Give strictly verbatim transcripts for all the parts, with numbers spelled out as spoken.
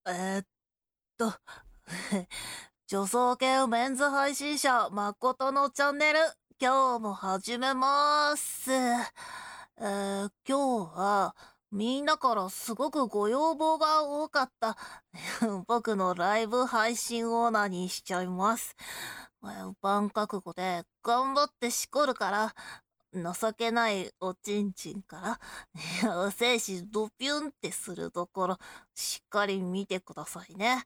えーっと、女装系メンズ配信者、誠のチャンネル、今日も始めまーす。えー、今日は、みんなからすごくご要望が多かった、僕のライブ配信オーナーにしちゃいます。えー万覚悟で頑張ってしこるから、情けないおちんちんから、お精子ドピュンってするところ、しっかり見てくださいね。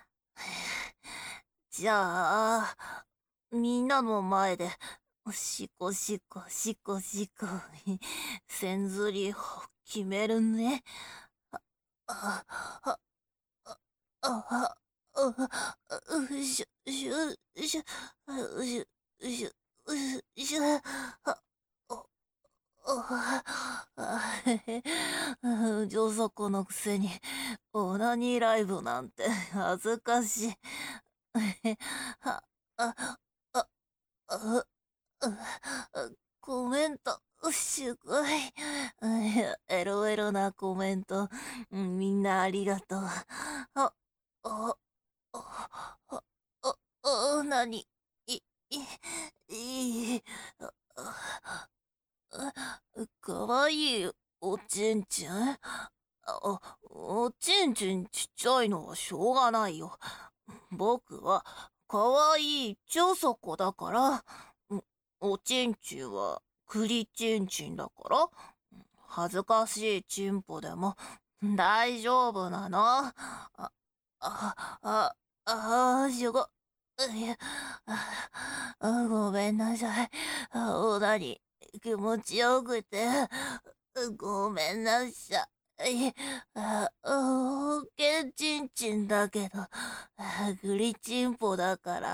じゃあ、みんなの前で、しこしこしこしこ、せんずりを決めるね。あ、あ、あ、あ、あ、うしゅ、しゅ、しゅ、うしゅ、しゅ、うしゅ、あ、あ、あ、へへ、上底のくせに、オナニーライブなんて恥ずかしい。あ、あ、あ、あ、あ、コメント、すごい。エロエロなコメント、うんみんなありがとう。あ、あ、あ、あ、あ、あ、なに、い、い、いい、あ、あかわいいおちんちんあ、おちんちんちっちゃいのはしょうがないよ。僕は、かわいい女底だから、うんおちんちんは、栗ちんちんだから、恥ずかしいチンポでも、大丈夫なの。あ、あ、あ、あ、しょご、いや、あ、ごめんなさい。あ、おなに、気持ちよくて、ごめんなさい。あ、おけんちんちんだけど、あグリチンポだから、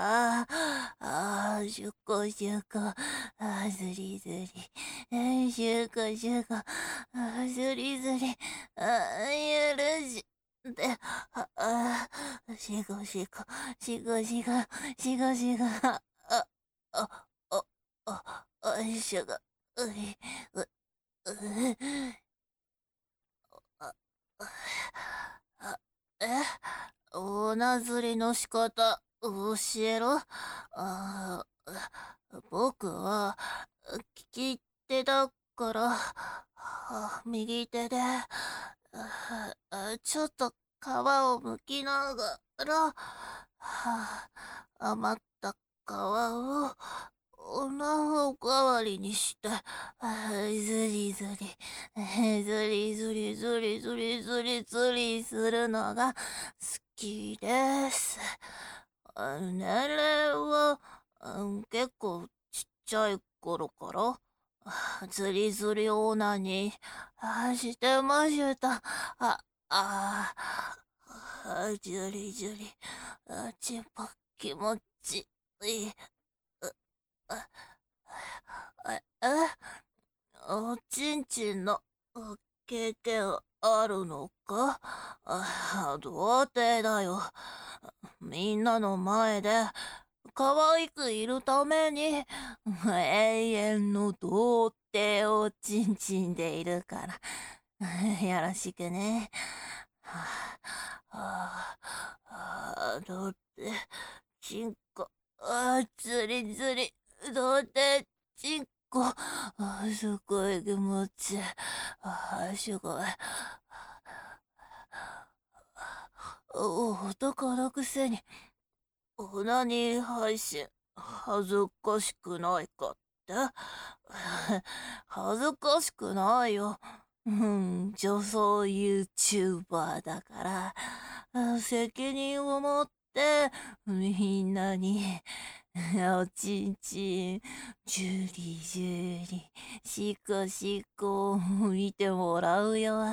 あー、しゅこしゅこ、あずりずり、えしゅこしゅこ、あずりずり、あ許し、で、あ、あ、しごしご、しごしご、しごしご、あ、あ、あ、あ、あ、あ、しょが、うい、う、う、あ、あ、えおなずりの仕方、教えろ。あ、僕は、利き手だから、あ右手で、ああちょっと皮を剥きながら、はあ余った皮を、おなおかわりにして、あずりずり、ずりずりずりずりずりずりするのが好きです。あ年齢は、うん結構ちっちゃい頃から、あずりずりオーナーに、あしてました。あ、あ、あ、じゅりじゅり、あちんぽ気持ちいい。あ、あ、あ、おちんちんのあ経験あるのかあ、童貞だよ。みんなの前で可愛くいるために永遠の童貞おちんちんでいるから。よろしくね。はあ、はあ、はあ、童貞、ちんこ、あ、ずりずり、童貞、ちんこ、あ、すごい気持ちいい。あ、すごい。お男のくせに、オナニー配信、恥ずかしくないかって恥ずかしくないよ。うん、女装 YouTuber だから、あ責任を持って、みんなに、おちんちん、ジュリジュリ、シコシコ、見てもらうよ。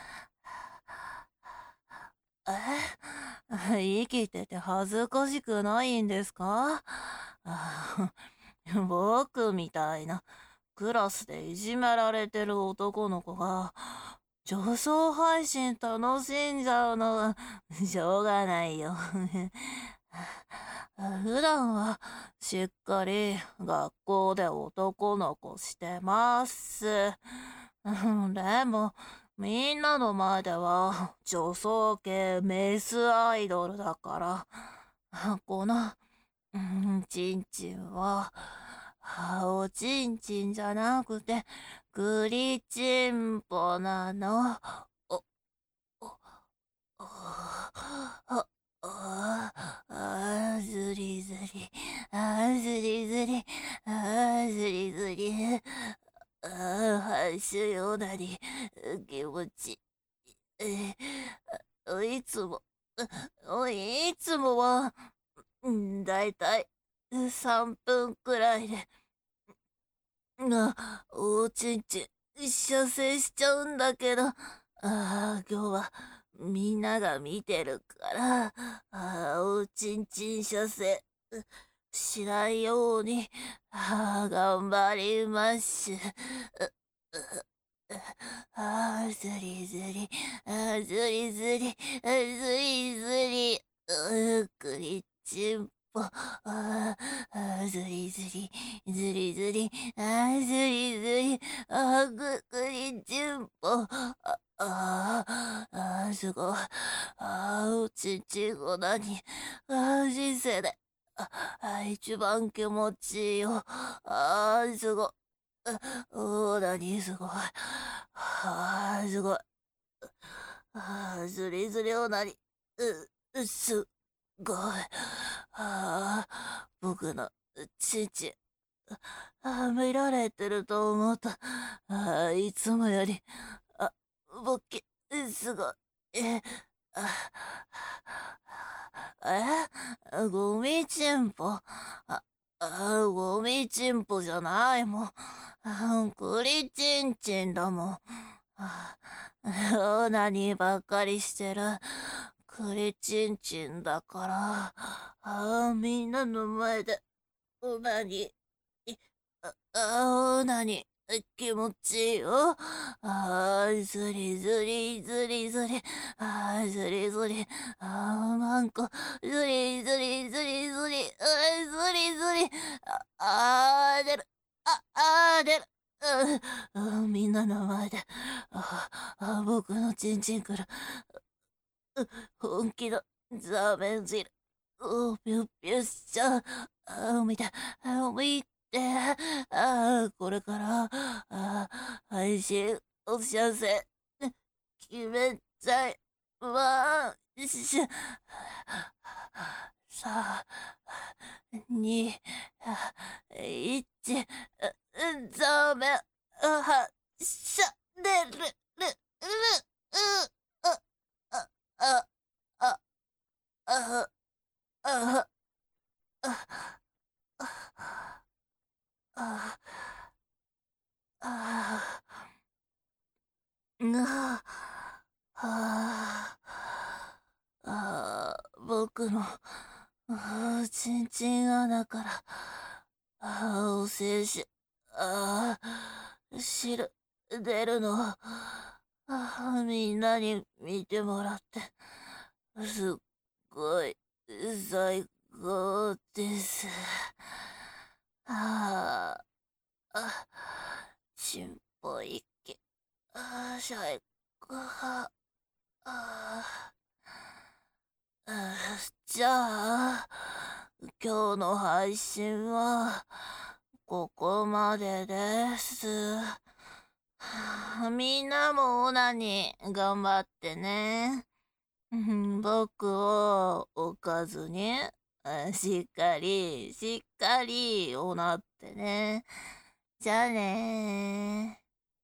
え生きてて恥ずかしくないんですかあ僕みたいなクラスでいじめられてる男の子が女装配信楽しんじゃうのはしょうがないよ。普段はしっかり学校で男の子してます。でもみんなの前では女装系メスアイドルだから、この、うん、ちんちんは、おちんちんじゃなくて、グリチンポなの。お、お、お、あ、あ、あ、ずりずり、あ、ずりずり、あ、ずりずり、あ、はしようなに、気持ち、え、いつも、いつもは、だいたいさんぷんくらいで、な、おちんちん、射精しちゃうんだけど、ああ、今日はみんなが見てるから、ああ、おちんちん射精しないように、ああ、頑張りましゅ。ああ、ずりずり、ああ、ずりずり、あずりずり、うくりちんぽ、ああ、あずりずり、ずりずり、あずりずり、あぐくりちんぽ、あ、ああ、あすごい。あおちんちんこなに、あ人生で、あ、あ一番気持ちいいよ。あすごい。おー、なにすごい。はあ、すごい。はあ、ずりずりおなに、う、うすごい。はあ、僕のちんちん、あ、見られてると思った。あ、いつもより、あ、ぼっき、すごい。え、あ、え、ゴミチンポ。あ、あ、ゴミチンポじゃないもん。あ、栗チンチンだもん。あ、オナニーばっかりしてる。栗チンチンだから。あ、みんなの前で、オナニー、あ、あオナニー、気持ちいいよ。あー、ずりずりずりずり。あー、ずりずり。あー、なんか、ずりずりずりずり。あー、ずりずり。あ、あー、出る。あ、あー、出る。あー、みんなの前で、ああ、僕のチンチンから、う本気のザーメン汁、おぴゅっぴゅっしゃ、あ見て、あ見て、あこれから、あ配信お知らせ、決めちゃいましゅ。さあ、に、いち、ザーメン、は、しゃ、でる、る、る、う、あ、あ、あ、あ、あ、あ、あ、あ、あ、な、あ、あ、僕の、あ、ちんちん穴から、あ、お精子、あ、汁、出るの、あ、みんなに見てもらって、すっごい、最高です。ああ、あ、ちんぽいけ、あ、最高。ああ、あじゃあ、今日の配信は、ここまでです。みんなもオナに頑張ってね。僕を置かずに、しっかり、しっかりおなってね。じゃあね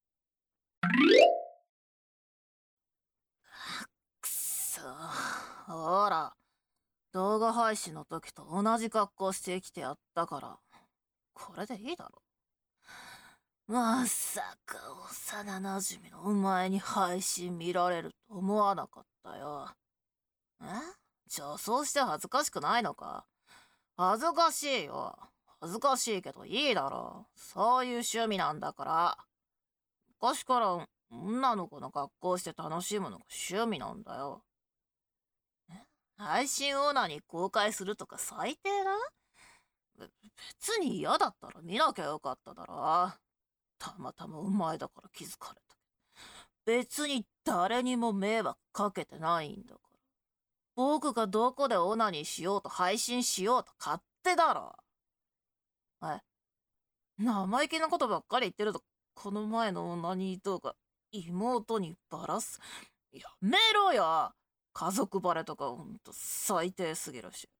くそほら、動画配信の時と同じ格好してきてやったから、これでいいだろ。まさか幼馴染のお前に配信見られると思わなかったよ。え女装して恥ずかしくないのか？恥ずかしいよ。恥ずかしいけどいいだろう。そういう趣味なんだから。昔から女の子の格好して楽しむのが趣味なんだよ。配信オーナーに公開するとか最低だ。べ別に嫌だったら見なきゃよかっただろ。たまたまお前だから気づかれた。 別に誰にも迷惑かけてないんだから。僕がどこでオナニーしようと配信しようと勝手だろ。え、生意気なことばっかり言ってると、この前のオナニー動画、妹にバラす。やめろよ。家族バレとかほんと最低すぎるし。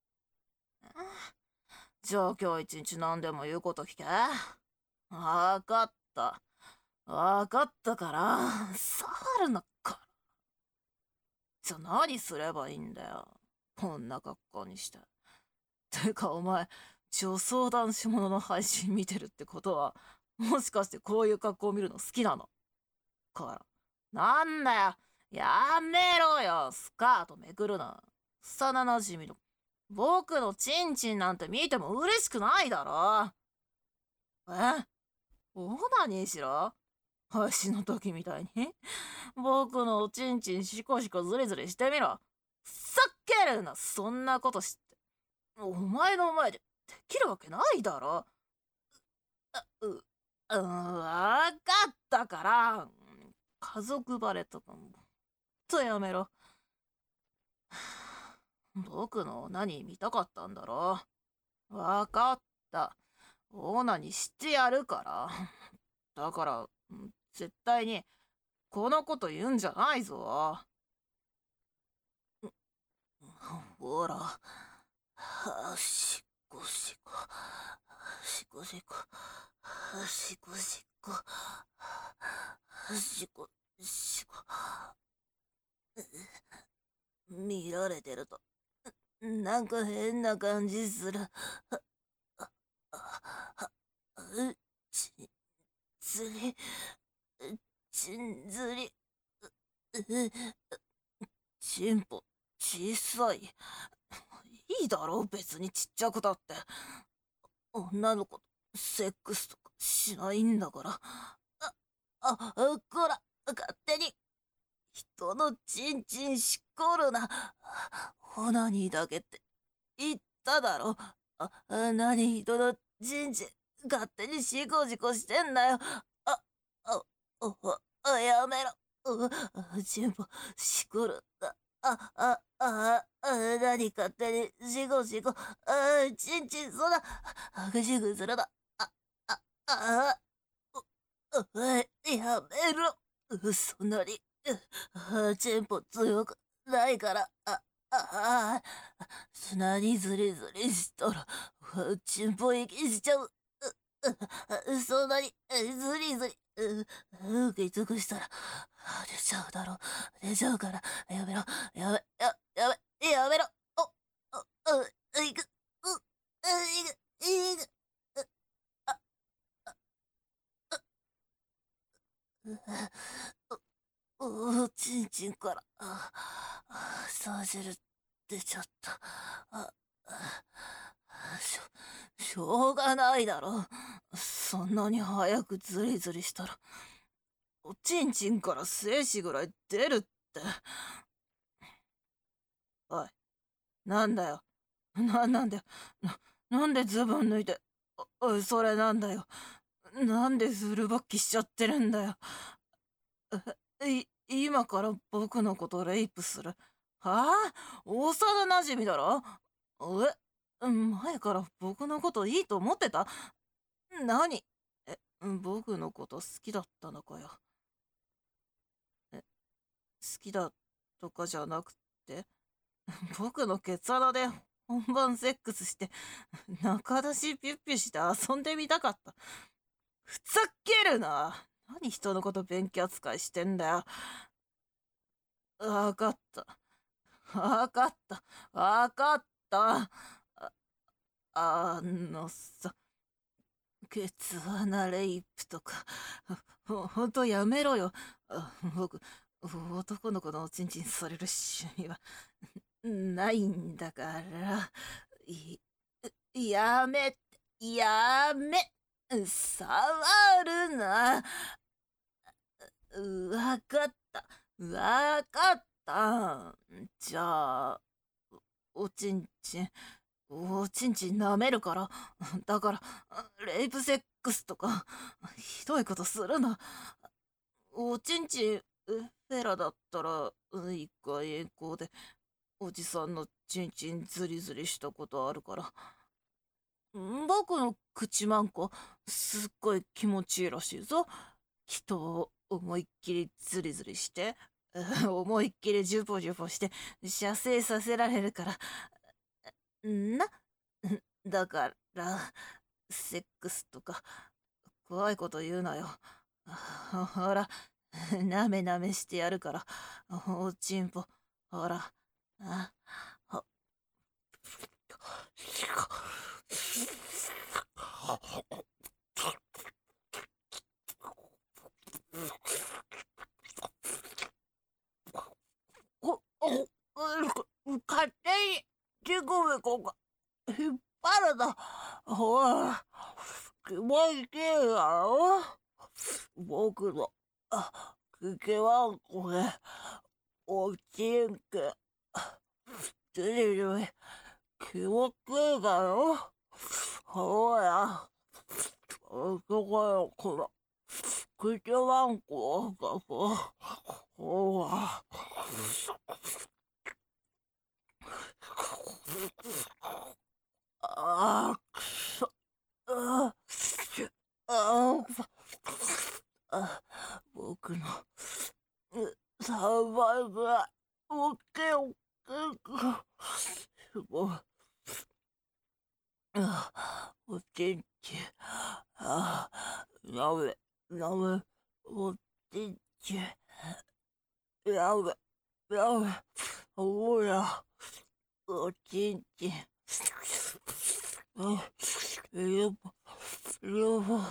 じゃあ今日一日何でも言うこと聞け。わかった。わかったから、触るなっか。じゃあ何すればいいんだよ。こんな格好にして。てかお前、女装男子ものの配信見てるってことは、もしかしてこういう格好を見るの好きなのから。なんだよ。やめろよ。スカートめくるな。幼なじみの。僕のチンチンなんて見ても嬉しくないだろ。え、オナニーしろ配信の時みたいに。僕のおちんちんシコシコズリズリしてみろ。ふざけるな。そんなこと知って。お前の前でできるわけないだろ。う、う、うん、わかったから。家族バレとかも、とやめろ。僕のオナニー見たかったんだろ。わかった。オナニーしてやるから。だから、絶対に、このこと言うんじゃないぞ。ほら。しこしこ。しこしこ。しこしこ。しこしこ。見られてると、なんか変な感じする。ちんずり、ちんずり、チンポ小さい。いいだろ別にちっちゃくたって。女の子とセックスとかしないんだから。あ、あ、こら、勝手に人のチンチンしこるな。オナニーだけって言っただろ。あ、何人のチンチン勝手にシコシコしてんだよ。あ、あ、あ、やめろ。チンポしこる。あ、あ、あ、あ、何勝手にシコシコ。あ、チンチンそんな激しくするな。あ、あ、あ、あ、やめろ。そんなに。チンポ強くないから。あ、ああ、何ずりずりしたら、チンポ息しちゃう。そんなにずりずり、受け尽くしたら、出ちゃうだろ。出ちゃうから、やめろ。やめ、や、やめ、やめろ。お、お、う、いく、う、いく、いく、あ、お、おちんちんから、あ、さ汁出ちゃった。あ、しょ、しょうがないだろ。そんなに早くズリズリしたら、おちんちんから精子ぐらい出るって。おい、なんだよ。な、なんで、な、なんでズボン脱いで、おい、それなんだよ。なんでフル勃起しちゃってるんだよ。い、今から僕のことレイプする。はあ、幼馴染だろ。え、前から僕のこといいと思ってた？何？え、僕のこと好きだったのかよ。え、好きだとかじゃなくて、僕のケツ穴で本番セックスして、中出しピュッピュして遊んでみたかった。ふざけるな。何人のこと勉強扱いしてんだよ。わかった。わかった。わかった。あ、あのさ、ケツ穴レイプとか、ほ、ほんとやめろよ。僕、男の子のおちんちんされる趣味はないんだから、い、やめ、やめ、触るな。わかった。わかった。じゃあ、おちんちん、おちんちん舐めるから。だから、レイプセックスとか、ひどいことするな。 おちんちん、フェラだったら、うん一回遠行で、おじさんのちんちんズリズリしたことあるから。ん僕の口マンコ、すっごい気持ちいいらしいぞ。人を思いっきりズリズリして、思いっきりジュポジュポして、射精させられるから。な、だから、セックスとか、怖いこと言うなよ。ほら、なめなめしてやるから、おちんぽ、ほら、あ、ほ、お、お、勝手に、ジコベコが、引っ張るな。ほら、気持ちいいだろ僕の、あ、口ワンコで、おちんけ、ずりずり、気持ちいいだろほら、男の子の、口ワンコが、ほら、あー、くそ、あー、あー、あ、僕の、さんばいぐらい、大きい大きいか、すごい。あ、おちんち、あ、なめ、なめ、おちんち、なめ、なめ、ほら、おちんち、あ、よぼ、よぼ、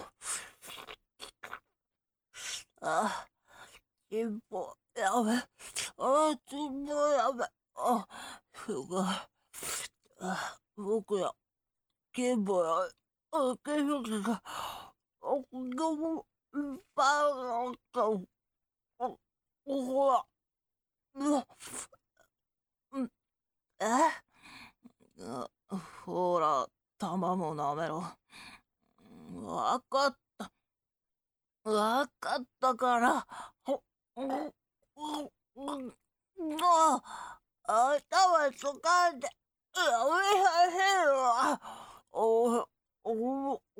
あ、ちんぽ、やめ、あ、ちんぽやめ、あ、すごい。あ、僕や、ちんぽや、あ、けどが、あ、子供、いっぱいあったあ、ほら、うわ、うん、えうほら、玉も舐めろ。わかった。わかったから。ほ、う、う、う、あ、頭つかんで、やめさせるわ。お、お、お、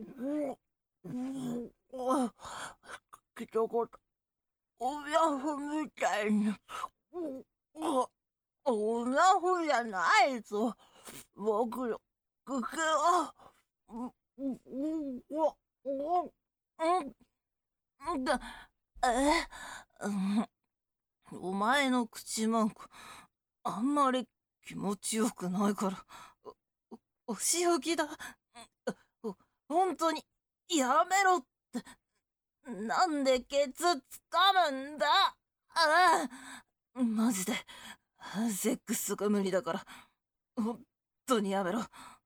お、一言、親ふみたいに、お、おなふじゃないぞ。僕の口は、う、う、う、う、う、うん、だ、え、うん、お前の口マンコ、あんまり気持ちよくないから、お、お仕置きだ。ほ、本当に、やめろって、なんでケツ掴むんだ。ああ、マジで、セックスが無理だから、本当にやめろ。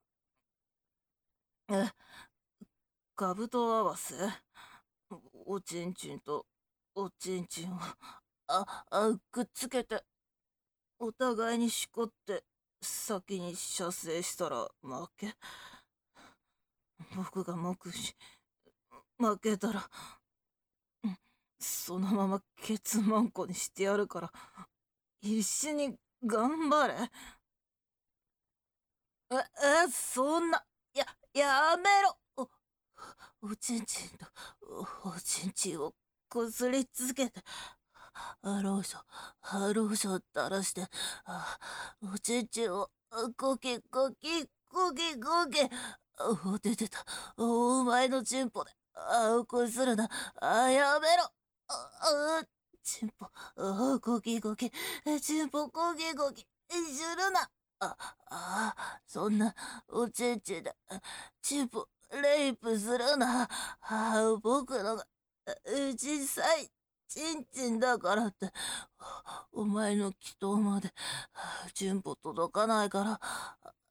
え、カブト合わせおちんちんとおちんちんを、あ、あ、くっつけて、お互いにしこって、先に射精したら負け。僕が目視、負けたら、そのままケツマンコにしてやるから、必死に頑張れ。え、え、そんな、や、やめろ。お、おちんちんと、お、おちんちんをこすりつけて、ローション、ローション垂らして、あ、おちんちんを、コキコキ、コキコキ、お、出てた。お前のチンポで、あ、こするな。あ、やめろ。あ、あ、チンポ、あ、コキコキ、チンポコキコキ、するな。あ、あ、そんな、おちんちんで、チンポ、レイプするな。あ、僕のが、小さい、ちんちんだからって、お前の祈祷まで、チンポ届かないから、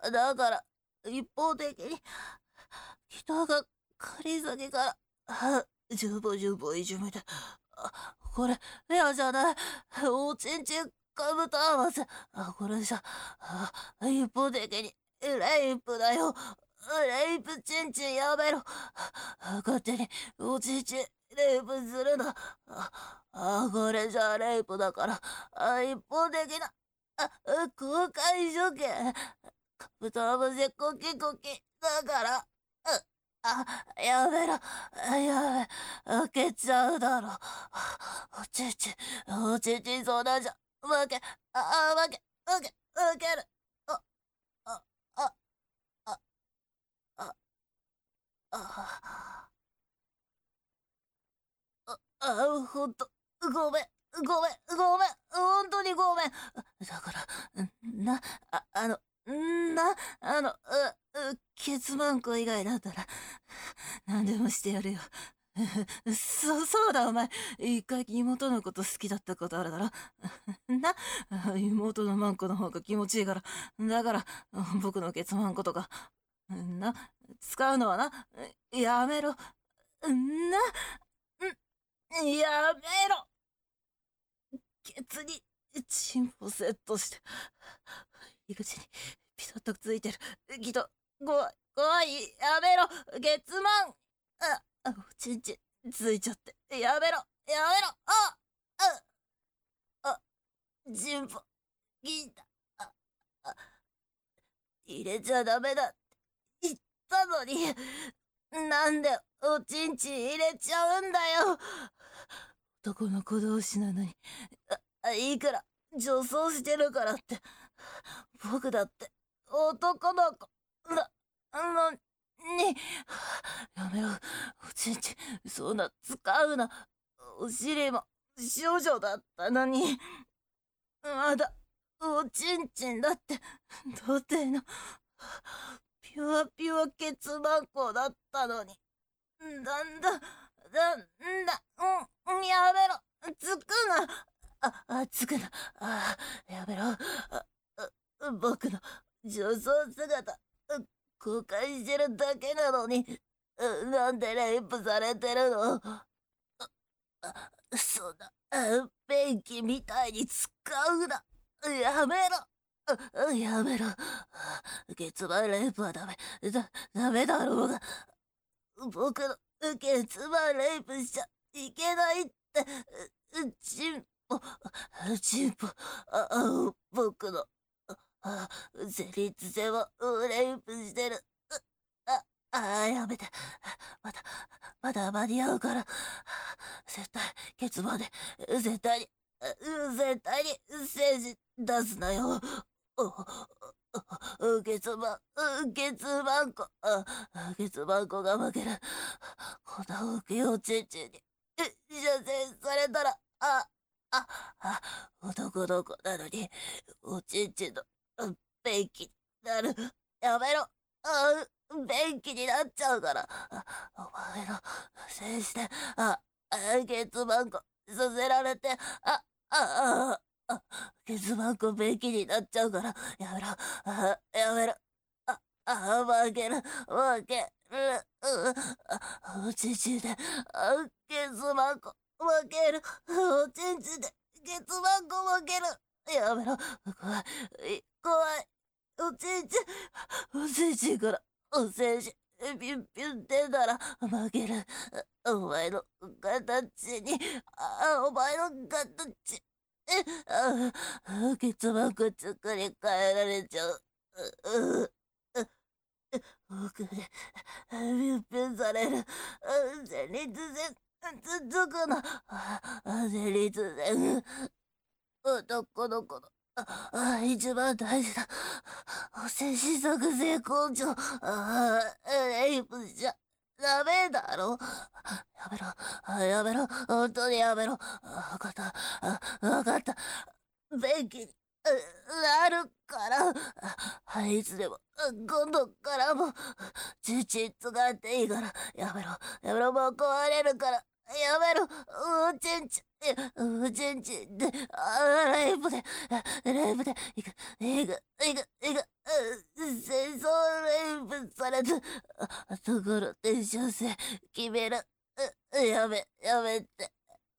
だから、一方的に、人が借り先から、ジュボジュボいじめて、これ、レアじゃない、おちんちんかぶと合わせ、これじゃ、一方的に、レイプだよ。レイプチンチンやめろ。勝手に、おちんちん、 レイプするな。あ、あ、これじゃレイプだから、あ、一方的な、あ、公開処刑。カブトムシコキコキだから、あ、あ、やめろ、あ、やめ、開けちゃうだろ。おちち、おちち、そうなんじゃ、負け、あ、負け、負け、負ける。あ、あ、あ、あ、あ、あ、あ、あ、ほんと、ごめん、ごめん、ごめん、ほんとにごめん。だから、んな、あ、あの、んな、あの、う、う、ケツマンコ以外だったら、何でもしてやるよ。そ、そうだ、お前。一回妹のこと好きだったことあるだろ。な、妹のマンコの方が気持ちいいから。だから、僕のケツマンコとか、な、使うのはな、やめろ。な、ん、やめろ。ケツに、チンポセットして、入り口にピタッとついてる。きっと、怖い、怖い、やめろ、ケツマン。あ、あ、おちんちんついちゃって。やめろ、やめろ、あ、あ、あ、チンポ、銀だ。あ、あ、入れちゃダメだって言ったのに、なんでおちんちん入れちゃうんだよ。男の子同士なのに、あ、いいから女装してるからって、僕だって男の子なのに、やめろ、おちんちんそんな使うな。お尻も少女だったのに、まだおちんちんだって童貞のピュアピュアケツバンコだったのに、なんだ、だ、んだ、うん、やめろ、つくな、あ、あ、つくな、あ、やめろ、あ、あ、僕の女装姿、公開してるだけなのに、なんでレイプされてるの？あ、そんな、あ、便器みたいに使うな、やめろ、あ、やめろ、月番レイプはダメ、だ、ダメだろうが、僕のケツバレイプしちゃいけないって、うチンポ、チンポ、あ、あ、僕の、あ、前立腺をレイプしてる。あ、あ、やめて。まだ、まだ間に合うから。絶対、ケツバで、絶対に、絶対に、精子出すなよ。う、ケツバ、う、ケツバンコ、あ、ケツバンコが負ける。こんな大きいおちんちんに、射精されたら、あ、あ、あ、男の子なのに、おちんちんの、便器になる。やめろ。あ、便器になっちゃうから。あ、お前の、精子で、あ、あ、ケツバンコさせられて、あ、あ、あ、あ、ケツバンコ便器になっちゃうから、やめろ。あ、やめろ。あ、あ、負ける、負ける。う、あ、おちんちんで、あ、ケツバンコ負ける。おちんちんで、ケツバンコ負ける。やめろ。怖い、怖い。おちんちん、おちんちんから、お精子、ピュンピュンってたら負ける。お前の形に、あ、お前の形。あ、あ、ケツバンコ作り変えられちゃう。う、う、僕で、ピュンピュンされる。前立腺、続くの。前立腺。男の子の、あ、一番大事な、お精子作成工場。あ、レイプしちゃダメだろ。やめろ、あ、やめろ、本当にやめろ。あ、わかった、あ、わかった。便器に、あ、なるから、あ、いつでも、今度からも、チチ使っていいから、やめろ、やめろ、もう壊れるから、やめろ、うちんち、うちんちで、あ、レイプで、レイプで、いく、いく、いく、いく、戦争レイプされた、ところで女性決める、やめ、やめて、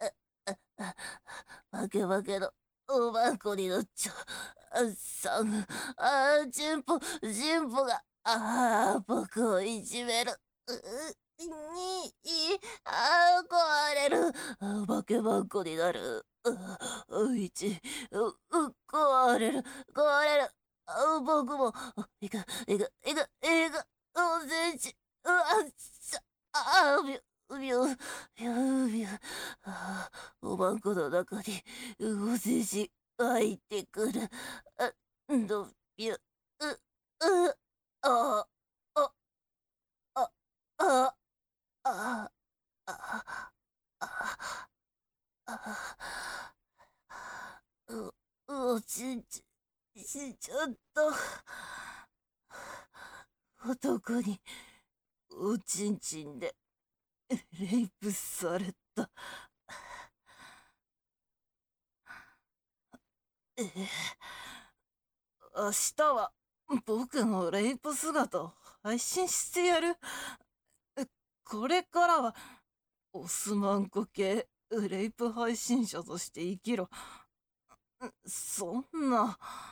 負け負けの、おばんこになっちゃう。あ、さん、あ、チンポ、チンポが、ああ、僕をいじめる。う、 に、あ、壊れる。あ、化けばっこになる。あ、いち、う、う、壊れる、壊れる。あ、僕も、いく、いく、いく、いく、おせち、うわ、ちゃ、あ、びゅ、びゅ、びゅ、びゅ、あ、おばんこの中に、おせち、入ってくる。あ、ど、びゅ、う、う、あ、あ、あ、あ、あ、あ、あ、あ、う、おちんち、しちゃった。男に、おちんちんで、レイプされた。ええ、明日は、僕のレイプ姿を配信してやる。え、これからは、オスマンコ系レイプ配信者として生きろ。そんな。